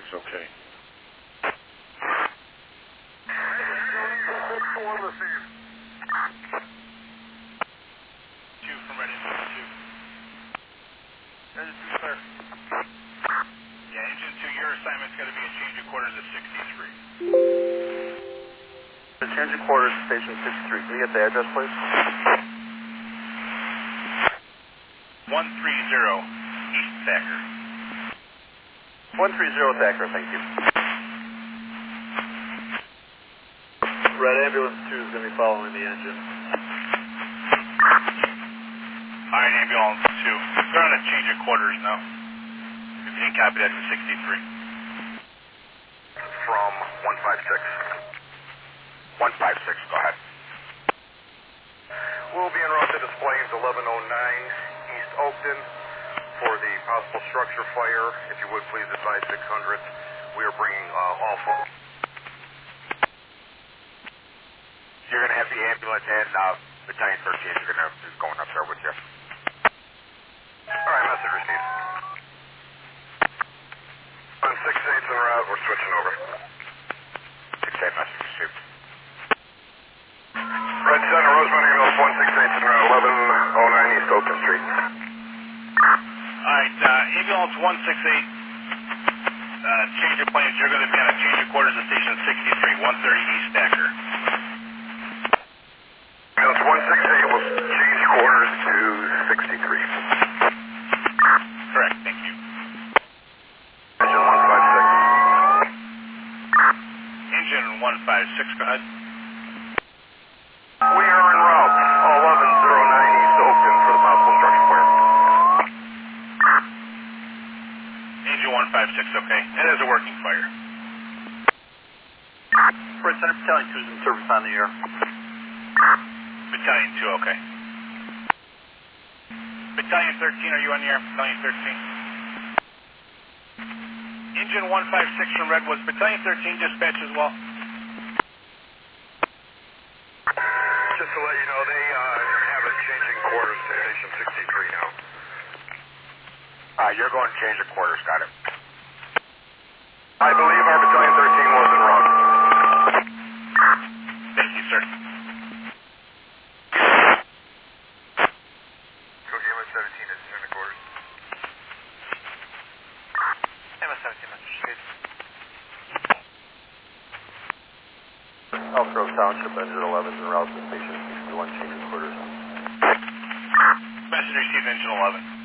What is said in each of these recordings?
okay. Two from ready for two. Engine 2, clear. Yeah, engine 2, your assignment's going to be a change of quarters of 63. The change of quarters to station 63. Can you get the address, please? 130 East Thacker. 130 Thacker, thank you. Red Ambulance 2 is going to be following the engine. Iron Ambulance 2. They're on a change of quarters now. If you didn't copy that to 63. From 156. 156, go ahead. We'll be en route to displays 1109 East Oakton for the possible structure fire. If you would please advise 600. We are bringing all four. You're going to have the ambulance and Battalion 13 is going up there with you. All right, message received. On 6-8's en route, we're switching over. 6-8 message received. Red Center, Rosemont Ambulance 168's en route, 1109 East Oakton Street. Alright, Ambulance 168, change of planes, you're going to be on a change of quarters at station 63, 130 East Thacker. Ambulance 168 will change quarters to 63. Correct, thank you. Engine 156. Engine 156, go ahead. We are en route, 1109 East Oakton for the possible structure fire. Engine 156, okay. It is a working fire. Red Center, Battalion 2 is in service on the air. Battalion 2, okay. Battalion 13, are you on the air? Battalion 13. Engine 156 from Redwoods. Battalion 13 dispatch as well. Just to let you know, they have us changing quarters to station 63 now. You're going to change the quarters, got it. I believe our Battalion 13 was en route. Thank you, sir. MS 17 is in the quarters. MS 17, Mr. Steve. Elk Grove Township, engine 11 is en route to station 61, change of quarters. Message received, engine 11.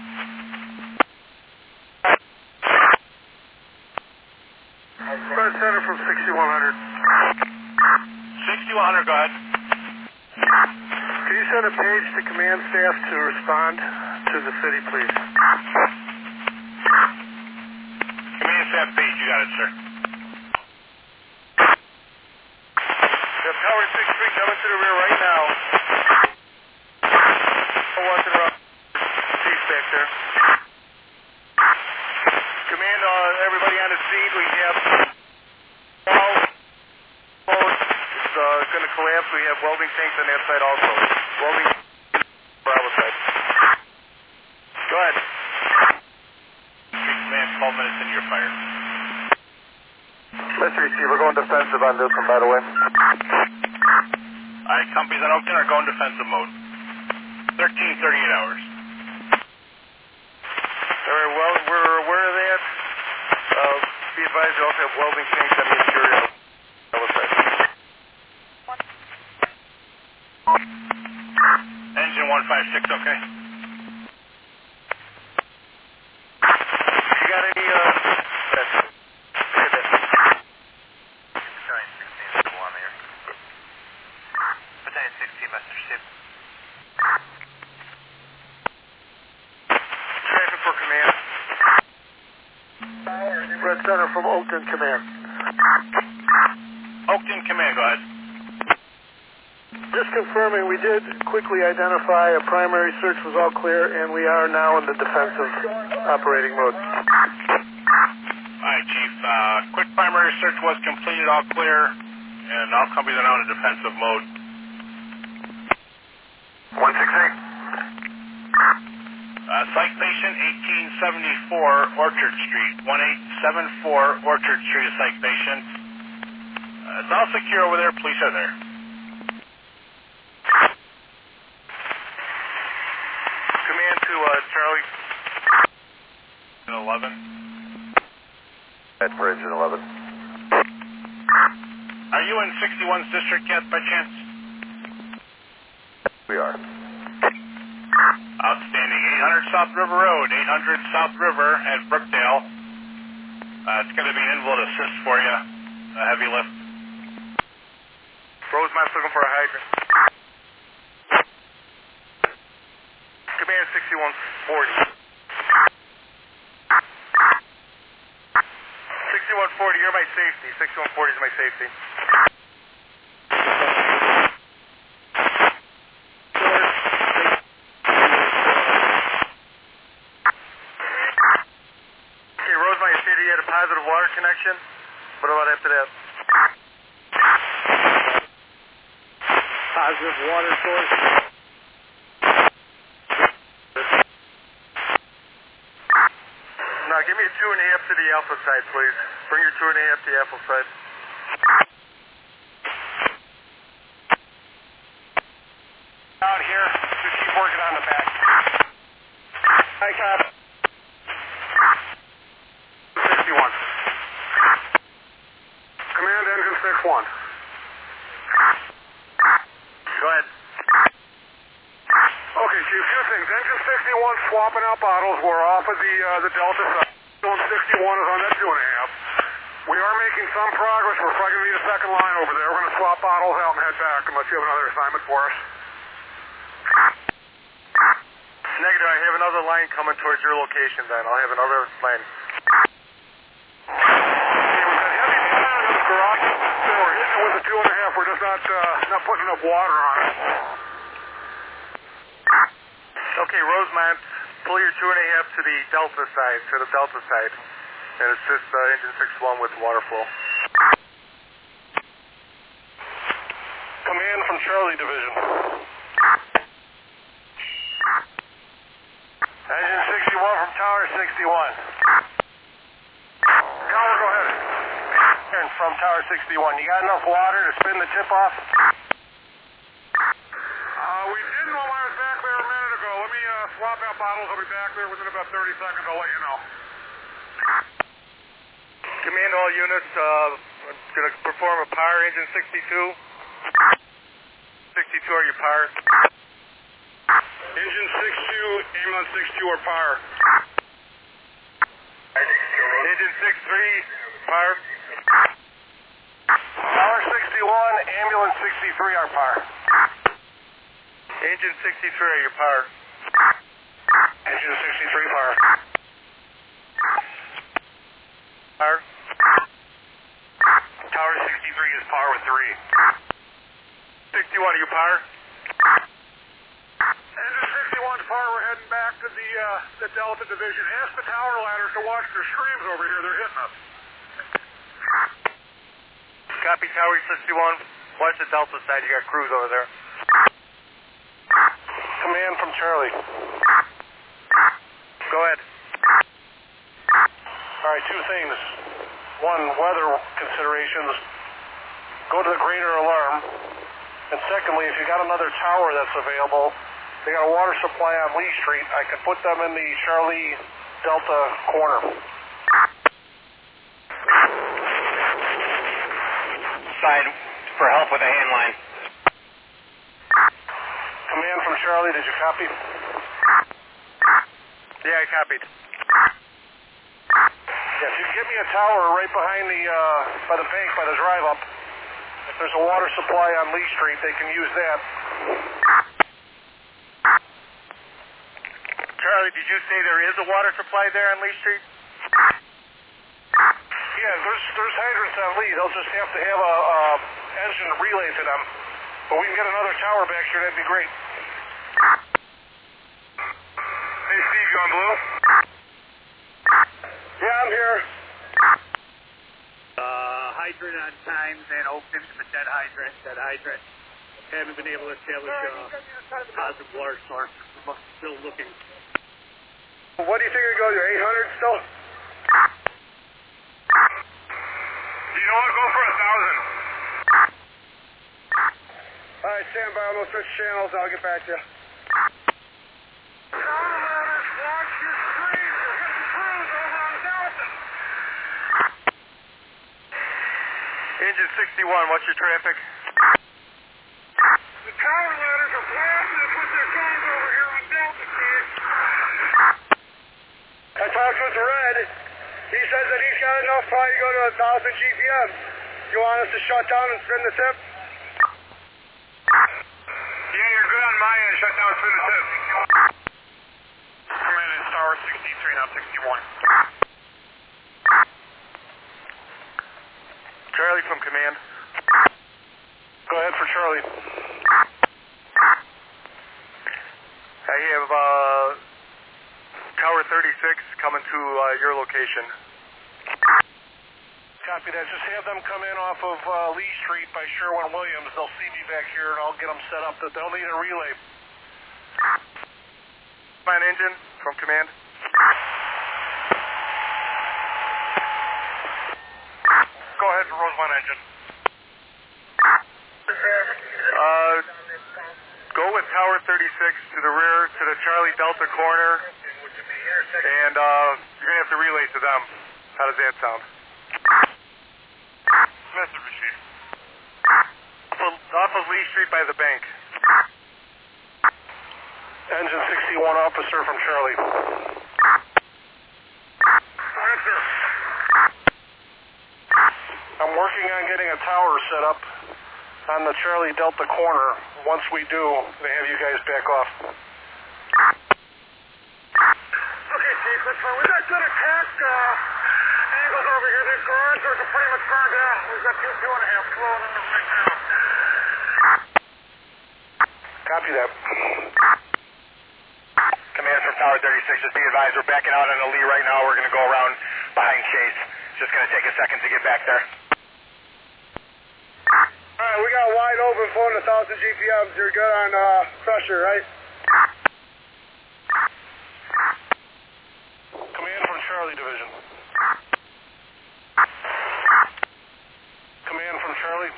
Red Center from 6100. 6100, go ahead. Can you send a page to command staff to respond to the city, please? Command staff page, you got it, sir. Tower 63 coming to the rear right now. Walking around. Chief back there. Command, everybody on the scene. We have it's going to collapse. We have welding tanks on that side also. Welding Bravo side. Go ahead. Command, 12 minutes into your fire. Mr. Receiver, going defensive on this one, by the way. Alright, companies on Oakton are going defensive mode. 38 hours. Alright, well, we're aware of that. Be advised you also have welding tanks on the interior. Engine 156, okay. You got any, Battalion 16 is still on there. Battalion 16, Mr. Steve. Traffic for command. Red Center from Oakton Command. Oakton Command, go ahead. Just confirming, we did quickly identify a primary search was all clear, and we are now in the defensive operating mode. Alright, Chief. Quick primary search was completed, all clear, and all companies are now in a defensive mode. 168. Citation 1874 Orchard Street, 1874 74 Orchard Street is Site Station. It's all secure over there. Police are there. Command to Charlie. 11. That's for engine 11. Are you in 61's district yet, by chance? We are. Outstanding. 800 South River Road, 800 South River at Brookdale. It's going to be an invalid assist for you, a heavy lift. Rosemont's looking for a hydrant. Command 6140. 6140, you're my safety. 6140 is my safety. Okay, Rosemont, you stated you had a positive water connection. What about after that? Positive water source. Now, give me a 2.5 to the alpha side, please. Bring your 2.5 to the alpha side. Out here, just keep working on the back. Hi, Cop. 61. Command engine 61. Go ahead. Okay, Chief, two things. Engine 61 swapping out bottles. We're off of the Delta side. Engine 61 is on that 2.5. We are making some progress. We're probably going to need a second line over there. We're going to swap bottles out and head back unless you have another assignment for us. Negative. I have another line coming towards your location then. I'll have another line. Okay, we've got heavy fire in the garage. We're hitting it with the 2.5. We're just not putting enough water on it. Okay, Rosemont, pull your 2.5 to the Delta side, and assist engine 61 with water flow. Command from Charlie Division. Engine 61 from Tower 61. Tower, go ahead. And from Tower 61, you got enough water to spin the tip off? We didn't while I was back there a minute ago. Let me swap out bottles. I'll be back there within about 30 seconds. I'll let you know. Command all units, going to perform a power engine 62. 62 are your power. Engine 62, ambulance 62 are power. Engine 63, power. Tower 61, ambulance 63 are power. Engine 63 are your power. Engine 63 power. Power. Tower 63 is power with 3. 61 are your power. Engine 61's power. We're heading back to the Delta Division. Ask the tower ladders to watch their streams over here. They're hitting us. Copy, Tower 61. Watch the Delta side. You got crews over there. Command from Charlie. Go ahead. All right, two things. One, weather considerations. Go to the greater alarm. And secondly, if you got another tower that's available, they got a water supply on Lee Street, I can put them in the Charlie Delta corner. Side for help with the hand line. Command from Charlie, did you copy? Yeah, I copied. Yeah, if you can get me a tower right behind by the bank, by the drive-up, if there's a water supply on Lee Street, they can use that. Charlie, did you say there is a water supply there on Lee Street? Yeah, there's hydrants on Lee. They'll just have to have a engine relay to them. But we can get another tower back here, that'd be great. Hey, Steve, you on blue? Yeah, I'm here. Hydrant on time, Van Oakton, the dead hydrant. Haven't been able to establish positive water source. We're still looking. What do you think it goes? Your 800 still? You know what? Go for 1,000. All right, stand by. I'm going to switch channels. I'll get back to you. Watch your screen. You're getting cruise over on Delta. Engine 61, what's your traffic? The tower ladders are blasting us with their guns over here on Delta, Steve. I talked with Red. He says that he's got enough probably to go to 1,000 GPM. You want us to shut down and spin the tip? Yeah, you're good on my end. Shut down, spin the tip. Command is Tower 63, not 61. Charlie from command. Go ahead for Charlie. I have Tower 36 coming to your location. Copy that. Just have them come in off of Lee Street by Sherwin-Williams. They'll see me back here, and I'll get them set up. They'll need a relay. Command engine from command. Go ahead for Rosemont engine. Go with Tower 36 to the rear to the Charlie Delta corner, and you're going to have to relay to them. How does that sound? Message machine. Off of Lee Street by the bank. Engine 61 officer from Charlie. Answer. I'm working on getting a tower set up on the Charlie Delta corner. Once we do, they have you guys back off. Okay, Chief, that's fine. We've got good attack angles over here. These garage doors are pretty much burned out. We've got 2.5 flowing in right now. Copy that. Command from Tower 36, just be advised, we're backing out on the Lee right now. We're going to go around behind Chase. Just going to take a second to get back there. All right, we got wide open, flowing 1,000 GPMs. You're good on pressure, right? Command from Charlie Division. Command from Charlie.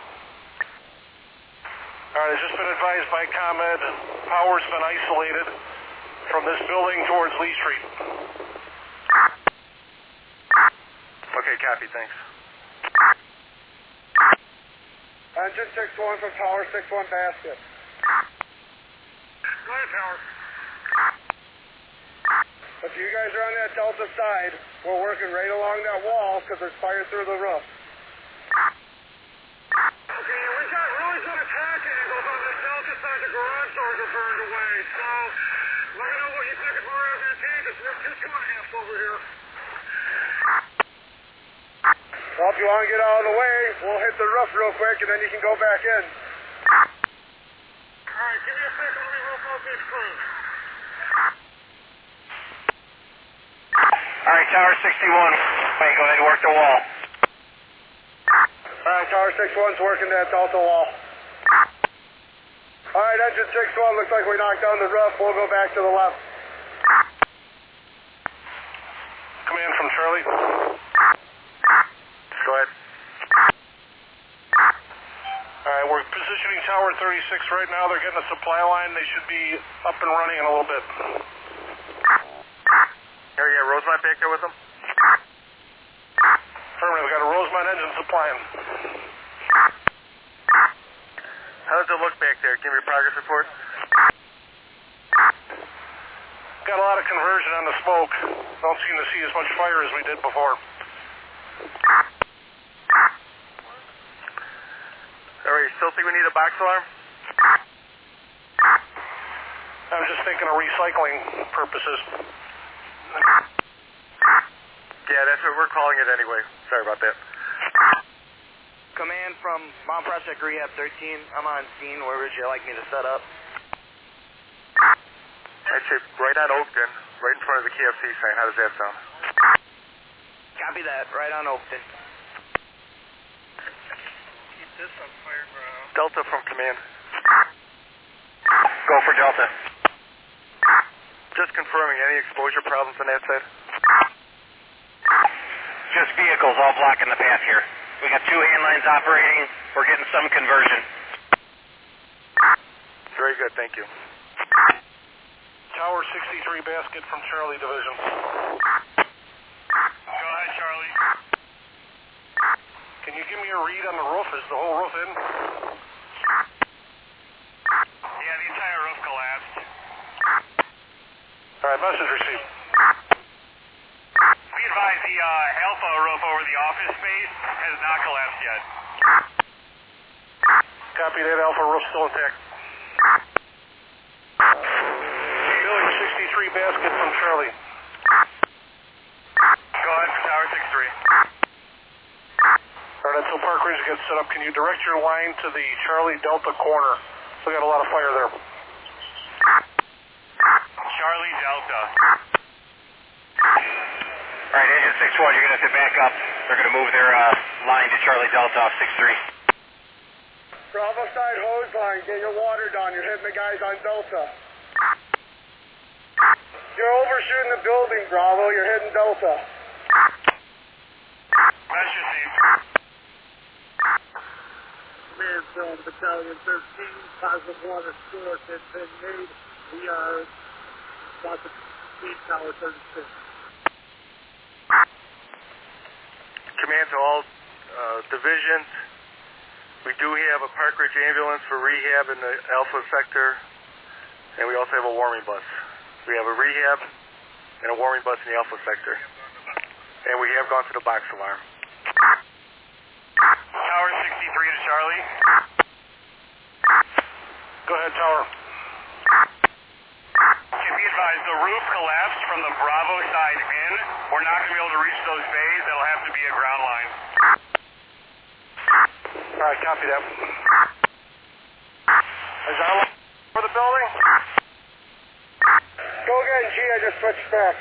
All right, it's just been advised by ComEd. Power's been isolated from this building towards Lee Street. Okay, copy, thanks. Engine 61 from Tower 61 basket. Go ahead, Tower. If you guys are on that Delta side, we're working right along that wall because there's fire through the roof. Okay, we got really good attack angles on the Delta side. The garage doors are burned away. So, let me know what you think is more advantageous. We're 2.5 over here. Well, if you want to get out of the way, we'll hit the roof real quick and then you can go back in. Alright, give me a second. Let me rope out these crews. Alright, Tower 61. Wait, go ahead and work the wall. Alright, Tower 61's working that Delta wall. Alright, engine 61, looks like we knocked down the roof. We'll go back to the left. Command from Charlie. Go ahead. Alright, we're positioning Tower 36 right now. They're getting a supply line. They should be up and running in a little bit. Here, you got Rosemont back there with them? Affirmative, got a Rosemont engine supplying. How does it look back there? Give me your progress report. Got a lot of conversion on the smoke. Don't seem to see as much fire as we did before. Alright, you still think we need a box alarm? I'm just thinking of recycling purposes. Yeah, that's what we're calling it anyway. Sorry about that. Command from Mount Prospect Rehab 13. I'm on scene. Where would you like me to set up? I'd say right on Oakton, right in front of the KFC sign. How does that sound? Copy that. Right on Oakton. Keep this on fire ground. Delta from command. Go for Delta. Just confirming, any exposure problems on that side? Just vehicles all blocking the path here. We got 2 hand lines operating. We're getting some conversion. Very good, thank you. Tower 63 basket from Charlie Division. Go ahead, Charlie. Can you give me a read on the roof? Is the whole roof in? Yeah, the entire roof collapsed. All right, message received. Be advised, the Alpha roof over the office space has not collapsed yet. Copy that. Alpha roof still intact. Building 63 basket from Charlie. Go ahead for Tower 63. All right, until Park Ridge gets set up, can you direct your line to the Charlie Delta corner? We got a lot of fire there. Charlie Delta. All right, engine 6-1, you're going to have to back up. They're going to move their line to Charlie Delta off 6-3. Bravo side hose line, get your water down. You're hitting the guys on Delta. You're overshooting the building, Bravo. You're hitting Delta. That's your team. Command from Battalion 13, positive water source has been made. We are about to leave Tower 36. Command to all divisions. We do have a Park Ridge ambulance for rehab in the Alpha sector, and we also have a warming bus. We have a rehab and a warming bus in the Alpha sector. And we have gone to the box alarm. Tower 63 to Charlie. Go ahead, Tower. Okay, be advised, the roof collapsed from the Bravo side in. We're not going to be able to reach those bays. That'll have to be a ground line. All right, copy that. Is our line for the building? Go again, G. I just switched back.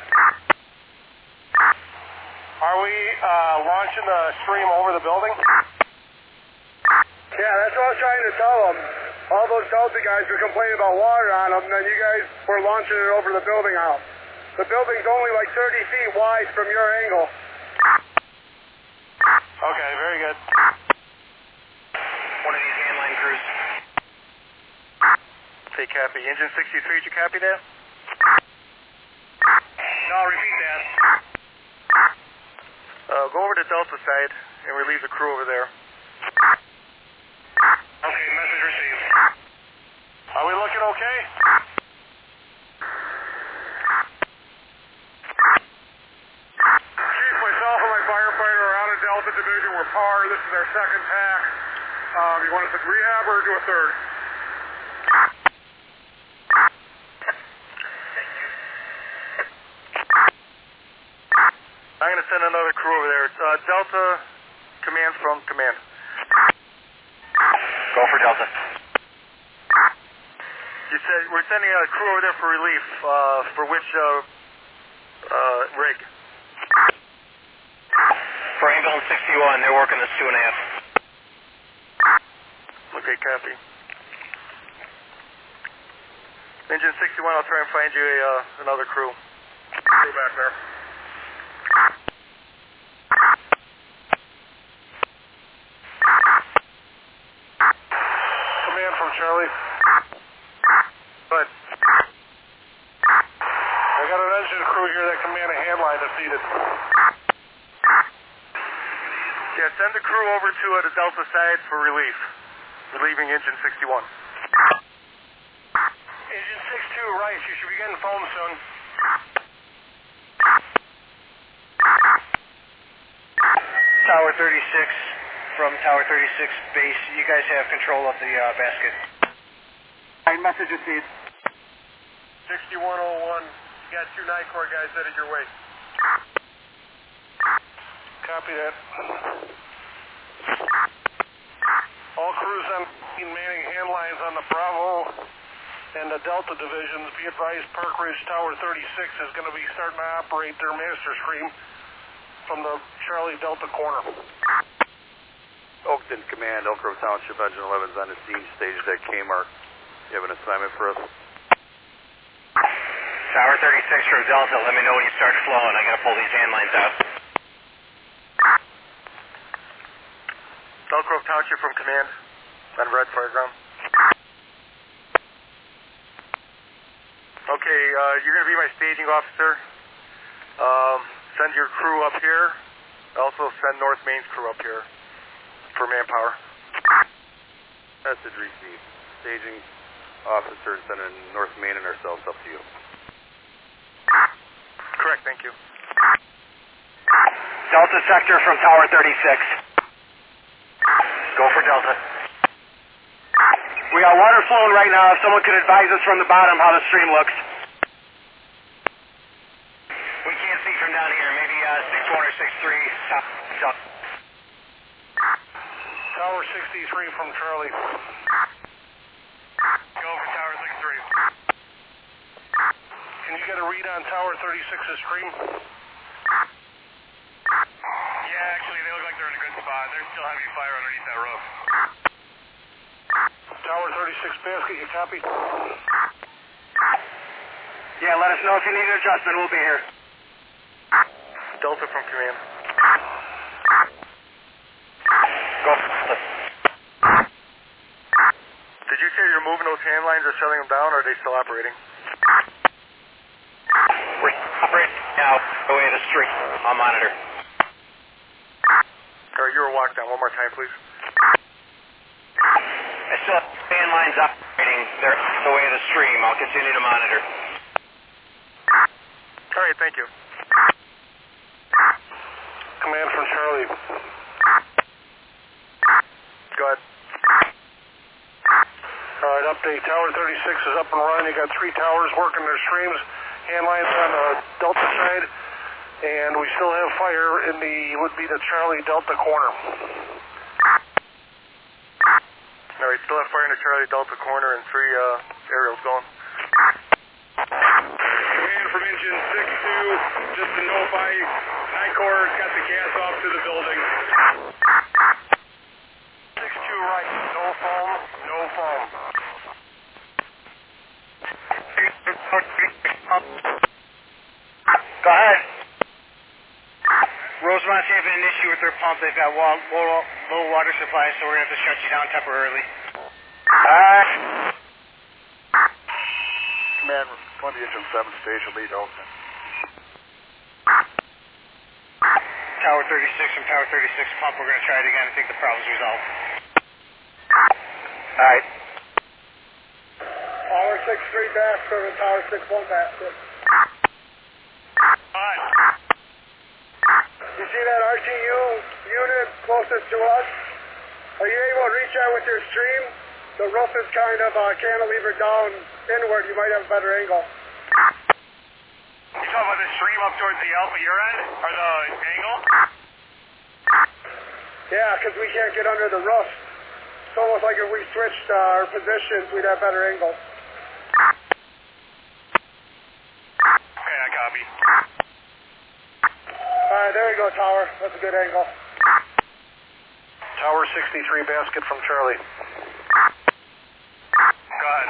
Are we launching the stream over the building? Yeah, that's what I was trying to tell them. All those Delta guys were complaining about water on them, and then you guys were launching it over the building house. The building's only like 30 feet wide from your angle. Okay, very good. One of these handline crews. Okay, copy. Engine 63, did you copy that? No, repeat that. Go over to Delta side and relieve the crew over there. Okay, message received. Are we looking okay? Chief, myself and my firefighter are out of Delta Division. We're par. This is our second pack. You want us to rehab or do a third? I'm going to send another crew over there. It's Delta command from command. Go for Delta. You said we're sending a crew over there for relief. For which rig? For ambulance 61, they're working this 2.5. Okay, copy. Engine 61, I'll try and find you another crew. Crew back there. Command from Charlie. Good. I got an engine crew here that can man a handline if needed. Yeah, send the crew over to the Delta side for relief. Relieving engine 61. Engine 62, Rice, you should be getting foam soon. Tower 36, from Tower 36 base, you guys have control of the basket. Message received. 6101, you got 2 Night Corps guys headed your way. Copy that. All crews on manning hand lines on the Bravo and the Delta divisions. Be advised, Park Ridge Tower 36 is going to be starting to operate their master stream from the Charlie Delta corner. Oakton Command, Elk Grove Township, Engine 11's on the scene, staged at Kmart. You have an assignment for us? Tower 36 from Delta, let me know when you start flowing. I got to pull these hand lines out. Elk Grove Township from command on Red Fireground. Okay, you're going to be my staging officer. Send your crew up here. Also send North Main's crew up here for manpower. Message received. Staging officer sending North Main and ourselves up to you. Correct, thank you. Delta sector from Tower 36. Go for Delta. We got water flowing right now. If someone could advise us from the bottom how the stream looks. We can't see from down here. Maybe 61 or 63. Tower 63 from Charlie. Go for Tower 63. Can you get a read on Tower 36's stream? Yeah, actually, they look like they're in a good spot. There's still heavy fire underneath that roof. Tower 36 basket, you copy? Yeah, let us know if you need an adjustment. We'll be here. Delta from command. Go. Did you say you're moving those hand lines or shutting them down, or are they still operating? We're operating now the way of the street. I'll monitor. All right, you were walked down. One more time, please. I still have fan lines operating. They're the way of the stream. I'll continue to monitor. All right, thank you. Command from Charlie. Go ahead. All right, update. Tower 36 is up and running. You got 3 towers working their streams. Hand lines on the Delta side. And we still have fire in would be the Charlie Delta corner. All right, still have fire in the Charlie Delta corner and 3 aerials going. Command from engine 6-2, just to notify NICOR's got the gas off to the building. 6-2 right. No foam. No foam. Go ahead. Rosemont's having an issue with their pump. They've got low water supply, so we're going to have to shut you down temporarily. Command, 20 engine 7 stage, lead Elton. Tower 36 from Tower 36 pump. We're going to try it again. I think the problem's resolved. All right. Tower 6-3 basket and Tower 6-1 basket. You see that RTU unit closest to us? Are you able to reach out with your stream? The roof is kind of cantilevered down inward. You might have a better angle. You talking about the stream up towards the Alpha your end? Or the angle? Yeah, because we can't get under the roof. It's almost like if we switched our positions, we'd have better angle. Okay, I copy. Alright, there you go, Tower. That's a good angle. Tower 63 basket from Charlie. Go ahead.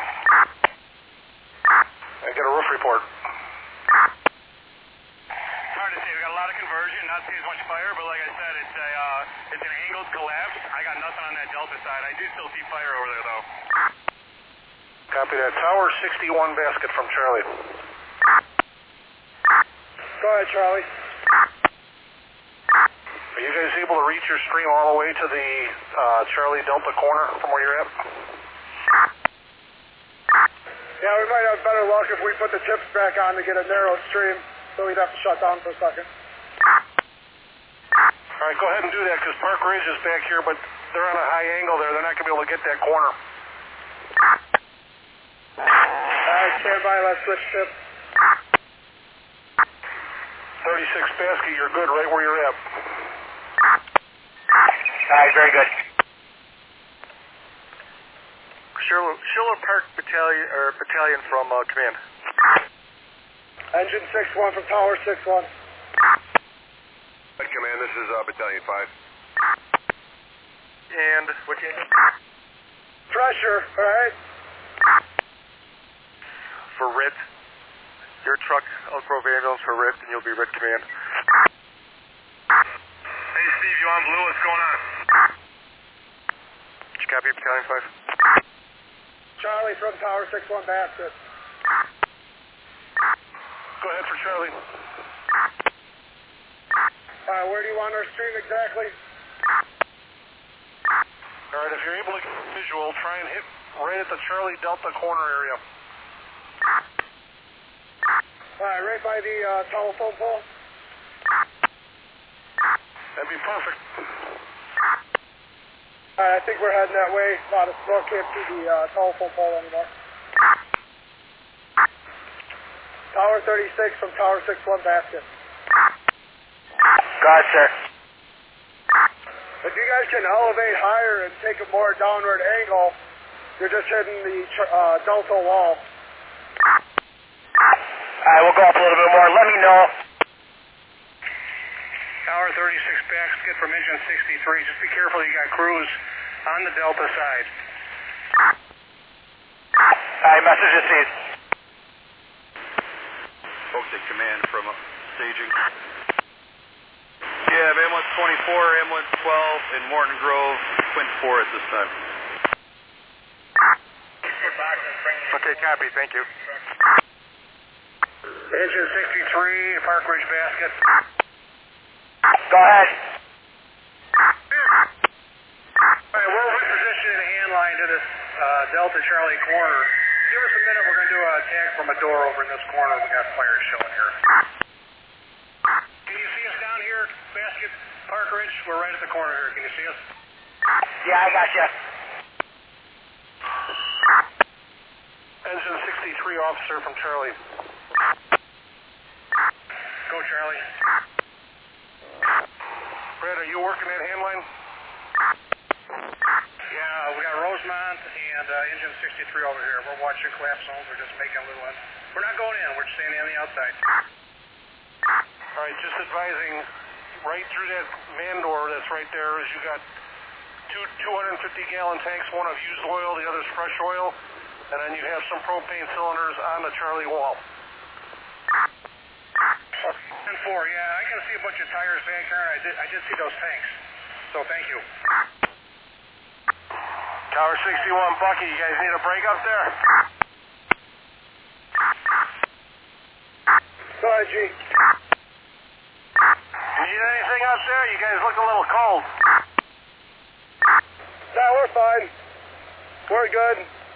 I get a roof report. It's hard to say. We got a lot of conversion, not seeing as much fire, but like I said, it's an angled collapse. I got nothing on that Delta side. I do still see fire over there, though. Copy that. Tower 61 basket from Charlie. Go ahead, Charlie. Are you guys able to reach your stream all the way to the Charlie Delta corner from where you're at? Yeah, we might have better luck if we put the tips back on to get a narrow stream, so we'd have to shut down for a second. All right, go ahead and do that, because Park Ridge is back here, but they're on a high angle there. They're not going to be able to get that corner. All right, stand by. Let's switch tips. 36 basket, you're good right where you're at. All right, very good. Schiller Park Battalion from command. Engine 6-1 from Tower 6-1. Command, this is Battalion 5. And what you? Pressure, all right? For RIT. Your truck, Elk Grove Ambulance for RIT, and you'll be RIT command. Hey, Steve, you on blue? What's going on? Battalion 5. Charlie from Tower 6-1 Basket. Go ahead for Charlie. Where do you want our stream exactly? All right, if you're able to get a visual, try and hit right at the Charlie Delta corner area. Right by the telephone pole. That'd be perfect. I think we're heading that way. Can't see the telephone pole anymore. Tower 36 from Tower 6-1 Basket. Got it, sir. If you guys can elevate higher and take a more downward angle, you're just hitting the Delta wall. Alright, we'll go up a little bit more. Let me know. Tower 36 Basket from engine 63. Just be careful, you got crews on the Delta side. Alright, message received. Folks at command from staging. Yeah, M124, M112, and Morton Grove, Quint 4 at this time. Okay, copy. Thank you. Engine 63, Park Ridge Basket. Go ahead. All right, we'll reposition a hand line to this Delta Charlie corner. Give us a minute, we're going to do an attack from a door over in this corner. We got fires showing here. Can you see us down here, Basket, Park Ridge? We're right at the corner here. Can you see us? Yeah, I got you. Engine 63 officer from Charlie. Go, Charlie. Brad, are you working that hand line? Yeah, we got Rosemont and engine 63 over here. We're watching collapse zones. We're just making a little one. We're not going in. We're just staying on the outside. All right, just advising, right through that man door that's right there is you got two 250-gallon tanks, one of used oil, the other's fresh oil, and then you have some propane cylinders on the Charlie wall. 10-4, yeah, I can see a bunch of tires back there, and I did see those tanks. So thank you. Tower 61, Bucky, you guys need a break up there? Go ahead, G. You need anything up there? You guys look a little cold. No, we're fine. We're good.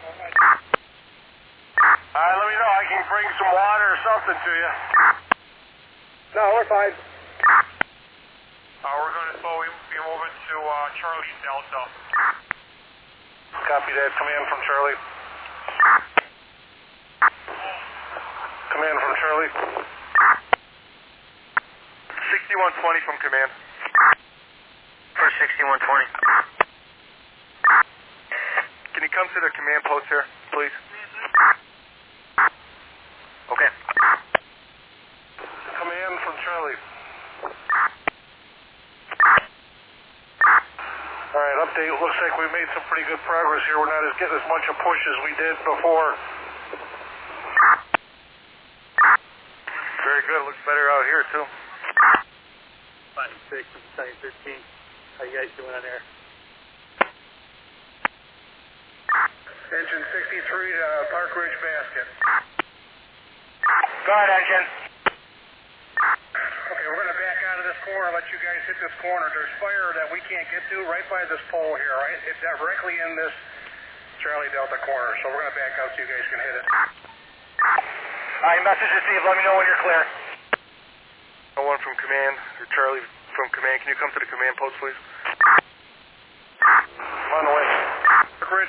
All right, let me know. I can bring some water or something to you. No, we're fine. We're going to be moving to Charlie Delta. Copy that. Command from Charlie. Command from Charlie. 6120 from command. For 6120. Can you come to the command post here, please? Okay. Command from Charlie. All right, update. Looks like we made some pretty good progress here. We're not getting as much a push as we did before. Very good. Looks better out here, too. 5-6 from Battalion 13. How you guys doing on there? Engine 63 to Park Ridge Basket. Go ahead, engine. Okay, we're going to back out of this corner, let you guys hit this corner. There's fire that we can't get to right by this pole here, right? It's directly in this Charlie Delta corner, so we're going to back out so you guys can hit it. All right, message received. Let me know when you're clear. No one from command, or Charlie from command. Can you come to the command post, please? On the way. Park Ridge.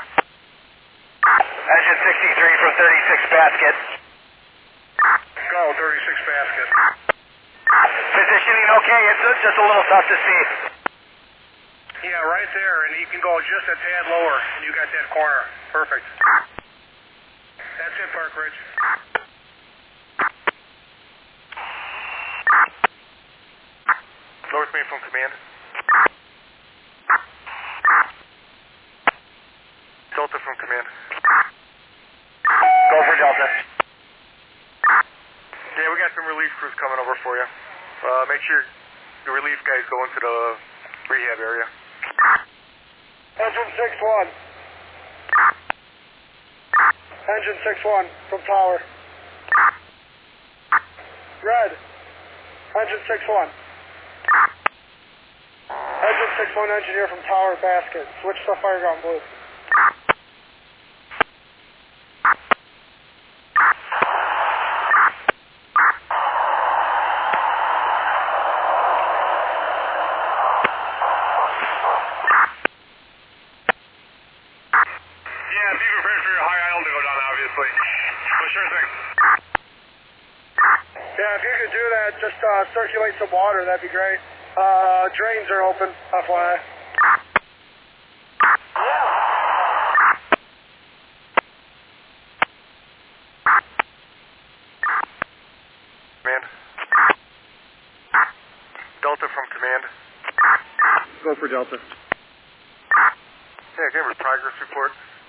Engine 63 from 36 Basket. Go, 36 Basket. Positioning okay? It's just a little tough to see. Yeah, right there, and you can go just a tad lower, and you got that corner. Perfect. That's it, Park Ridge. North Main from command. Delta from command. Go for Delta. Yeah, we got some relief crews coming over for you. Make sure the relief guys go into the rehab area. Engine 6-1. Engine 6-1 from tower. Red. Engine 6-1. Engine 6-1 engineer from tower basket. Switch to fireground blue. Just circulate some water, that'd be great. Drains are open, FYI. Command. Delta from command. Go for Delta. Yeah, give us progress report.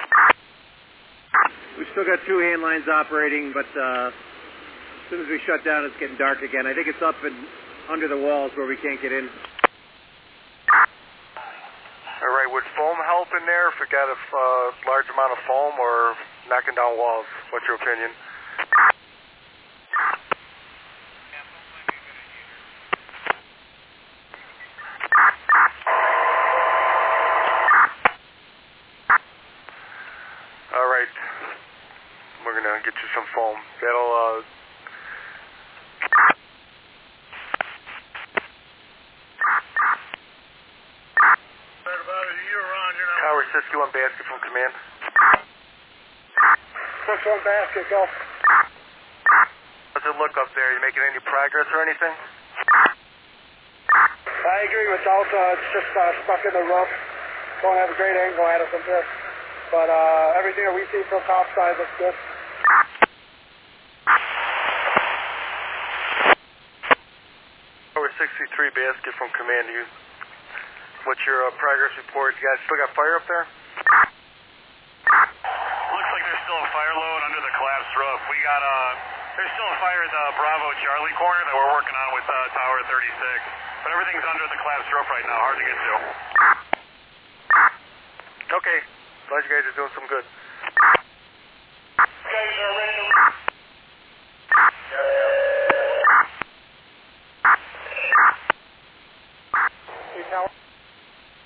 We've still got 2 hand lines operating, but as soon as we shut down, it's getting dark again. I think it's up and under the walls where we can't get in. All right, would foam help in there if we got a large amount of foam or knocking down walls? What's your opinion? All right, we're going to get you some foam. That'll... Tower 61 basket from command. 6-1 basket, go. How's it look up there? You making any progress or anything? I agree with Delta. It's just stuck in the roof. Don't have a great angle at it from this. But everything that we see from top side looks good. Tower 63 basket from command. What's your progress report? You guys still got fire up there? Looks like there's still a fire load under the collapsed roof. We got there's still a fire at the Bravo Charlie corner that we're working on with Tower 36. But everything's under the collapsed roof right now, hard to get to. Okay, glad you guys are doing some good.